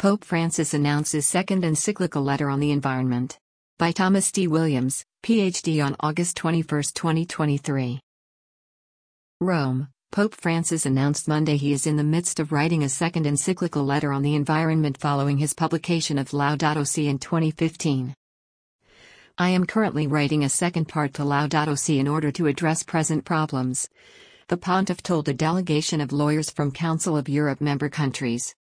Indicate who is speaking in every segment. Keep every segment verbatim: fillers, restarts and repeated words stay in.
Speaker 1: Pope Francis announces second encyclical letter on the environment. By Thomas D. Williams, P H D on August twenty-first, twenty twenty-three. Rome, Pope Francis announced Monday he is in the midst of writing a second encyclical letter on the environment following his publication of Laudato Si in twenty fifteen. I am currently writing a second part to Laudato Si in order to address present problems, the pontiff told a delegation of lawyers from Council of Europe member countries.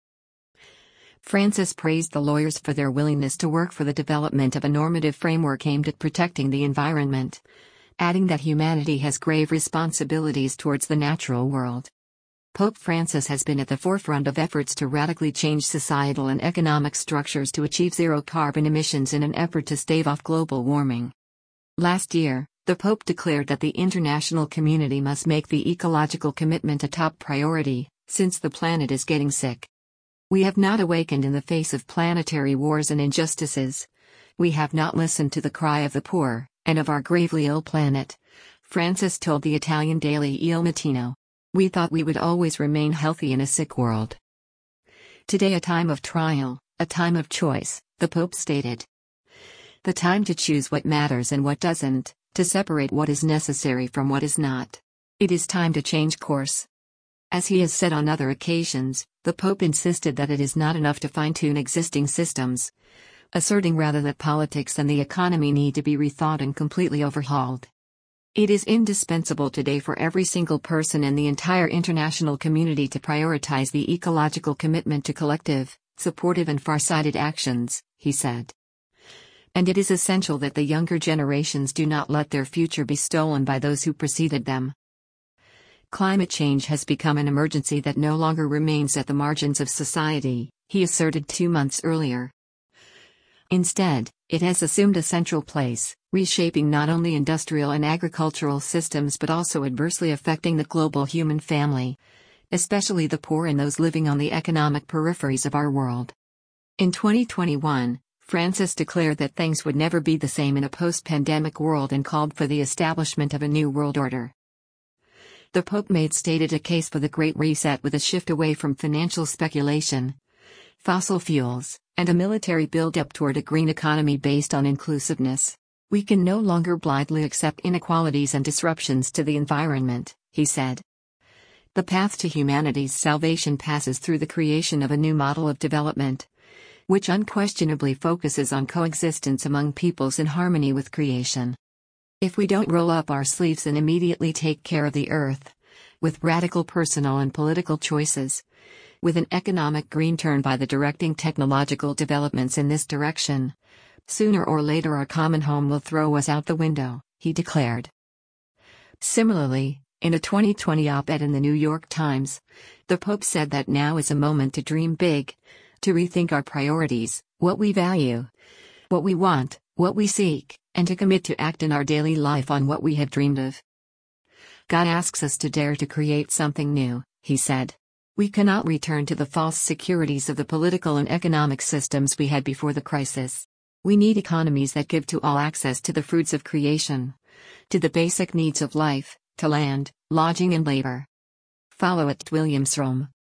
Speaker 1: Francis praised the lawyers for their willingness to work for the development of a normative framework aimed at protecting the environment, adding that humanity has grave responsibilities towards the natural world. Pope Francis has been at the forefront of efforts to radically change societal and economic structures to achieve zero carbon emissions in an effort to stave off global warming. Last year, the Pope declared that the international community must make the ecological commitment a top priority, since the planet is getting sick. We have not awakened in the face of planetary wars and injustices. We have not listened to the cry of the poor, and of our gravely ill planet, Francis told the Italian daily Il Mattino. We thought we would always remain healthy in a sick world. Today a time of trial, a time of choice, the Pope stated. The time to choose what matters and what doesn't, to separate what is necessary from what is not. It is time to change course. As he has said on other occasions, the Pope insisted that it is not enough to fine-tune existing systems, asserting rather that politics and the economy need to be rethought and completely overhauled. It is indispensable today for every single person and the entire international community to prioritize the ecological commitment to collective, supportive and far-sighted actions, he said. And it is essential that the younger generations do not let their future be stolen by those who preceded them. Climate change has become an emergency that no longer remains at the margins of society, he asserted two months earlier. Instead, it has assumed a central place, reshaping not only industrial and agricultural systems but also adversely affecting the global human family, especially the poor and those living on the economic peripheries of our world. In twenty twenty-one, Francis declared that things would never be the same in a post-pandemic world and called for the establishment of a new world order. The Pope made stated a case for the Great Reset with a shift away from financial speculation, fossil fuels, and a military build-up toward a green economy based on inclusiveness. We can no longer blindly accept inequalities and disruptions to the environment, he said. The path to humanity's salvation passes through the creation of a new model of development, which unquestionably focuses on coexistence among peoples in harmony with creation. If we don't roll up our sleeves and immediately take care of the earth, with radical personal and political choices, with an economic green turn by the directing technological developments in this direction, sooner or later our common home will throw us out the window, he declared. Similarly, in a twenty twenty op-ed in the New York Times, the Pope said that now is a moment to dream big, to rethink our priorities, what we value, what we want, what we seek, and to commit to act in our daily life on what we have dreamed of. God asks us to dare to create something new, he said. We cannot return to the false securities of the political and economic systems we had before the crisis. We need economies that give to all access to the fruits of creation, to the basic needs of life, to land, lodging and labor. Follow at Williams Rome.